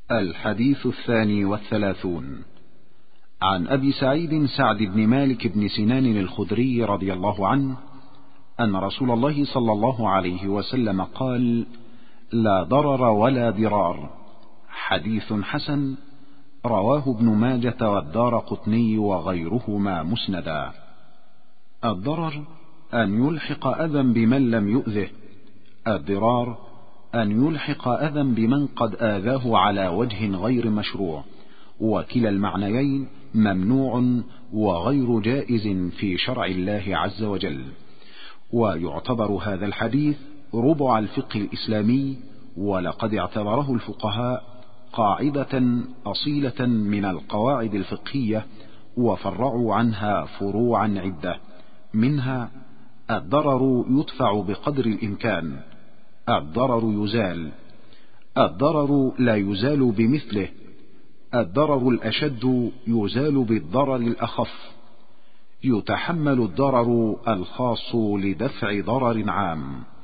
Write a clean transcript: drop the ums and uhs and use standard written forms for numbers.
الحديث 32 عن أبي سعيد سعد بن مالك بن سنان الخدري رضي الله عنه أن رسول الله صلى الله عليه وسلم قال: لا ضرر ولا ضرار. حديث حسن، رواه ابن ماجة والدارقطني وغيرهما مسندا. الضرر أن يلحق أذى بمن لم يؤذه، الضرار أن يلحق أذى بمن قد آذاه على وجه غير مشروع، وكلا المعنيين ممنوع وغير جائز في شرع الله عز وجل. ويعتبر هذا الحديث ربع الفقه الإسلامي، ولقد اعتبره الفقهاء قاعدة أصيلة من القواعد الفقهية، وفرعوا عنها فروعا عدة، منها: الضرر يدفع بقدر الإمكان، الضرر يزال، الضرر لا يزال بمثله، الضرر الأشد يزال بالضرر الأخف، يتحمل الضرر الخاص لدفع ضرر عام.